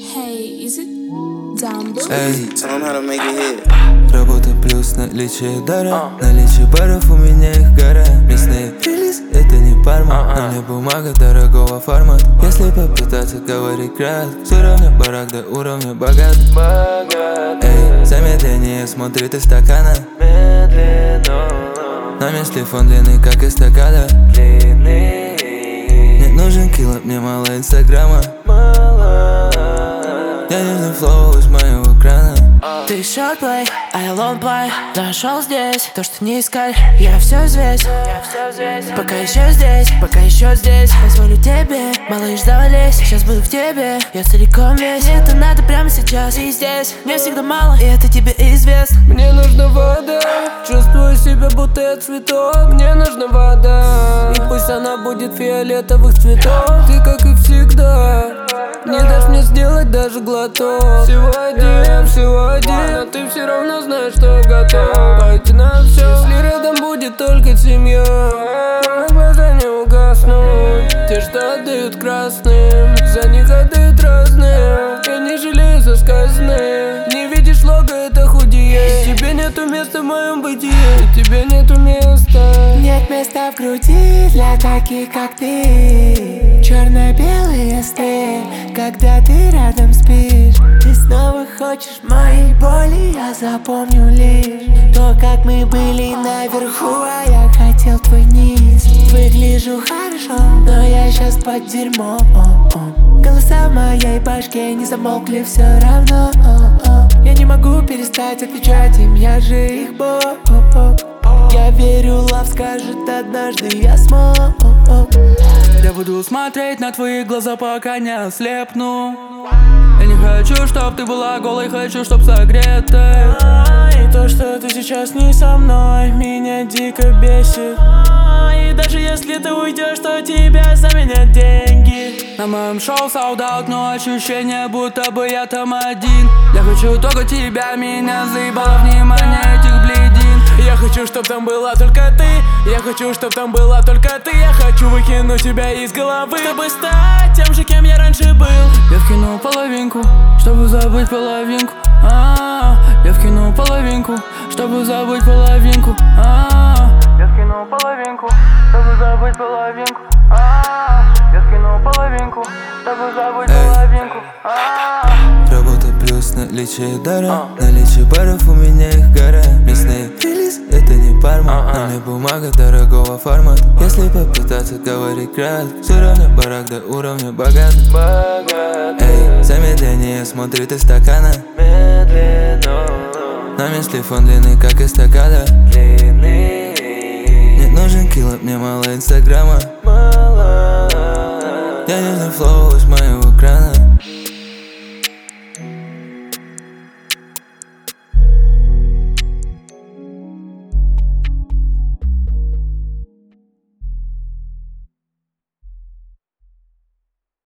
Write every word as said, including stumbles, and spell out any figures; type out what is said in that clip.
Hey, is it Dumbo? Эй, Tell them how to make it hit. работа плюс наличие дара. Наличие баров, у меня их гора. Местный релиз, это не Парма. На мне бумага дорогого формата. Если попытаться говорить кратко, с уровня барак до уровня богат. Эй, замедление смотрит из стакана. На мне телефон длинный, как эстакада. Мне нужен кило, мне мало инстаграма. Я нежный флоу из моего крана. Ты shortplay, а я longplay. Нашел здесь то, что не искали. Я все здесь, пока еще здесь, пока еще здесь. Позволю тебе, малыш, завались. Сейчас буду в тебе, я целиком весь. Мне это надо прямо сейчас и здесь. Мне всегда мало, и это тебе известно. Мне нужна вода, чувствую себя будто я цветок. Мне нужна вода, и пусть она будет фиолетовых цветов. Ты как и всегда не дашь мне сделать даже глоток. Всего один, всего один, но ты все равно знаешь, что я готов пойти на все, если рядом будет только семья. Мои глаза не угаснут, те, что отдают красным, за них отдают разные. Я не жалею за сказанное. Не видишь лого, это худее. И тебе нету места в моем бытие, и тебе нету места. Нет места в груди для таких, как ты. Черно-белый стиль, когда ты рядом спишь. Ты снова хочешь моей боли, я запомню лишь то, как мы были наверху, а я хотел твой низ. Выгляжу хорошо, но я сейчас под дерьмом. Голоса в моей башке не замолкли все равно. Я не могу перестать отвечать им, я же их бог. Я верю, лав скажет однажды я смог. Я буду смотреть на твои глаза, пока не ослепну. Я не хочу, чтоб ты была голой, хочу, чтоб согретой. И то, что ты сейчас не со мной, меня дико бесит. И даже если ты уйдешь, то тебя заменят деньги. На моем шоу sold out, но ощущение, будто бы я там один. Я хочу только тебя, меня заебало внимание этих бледин. Я хочу, чтоб там была только ты. Я хочу, чтоб там была только ты. Я хочу выкинуть тебя из головы, чтобы стать тем же, кем я раньше был. Я вкину половинку, чтобы забыть половинку. А-а-а. Я вкину половинку, чтобы забыть половинку. А-а-а. Я вкину половинку, чтобы забыть половинку. А-а-а. Я вкину половинку, чтобы забыть половинку. А-а-а. Работа плюс наличие дара. Наличие баров, у меня их гора. Местный релиз, это не Парма. На мне бумага дорогого формата. Если попытаться говорить кратко, с уровня барак до уровня богат. Эй, замедление смотрит из стакана. На мне телефон длинный, как эстакада. Мне нужен кило, мне мало инстаграма. Я нежный флоу из моего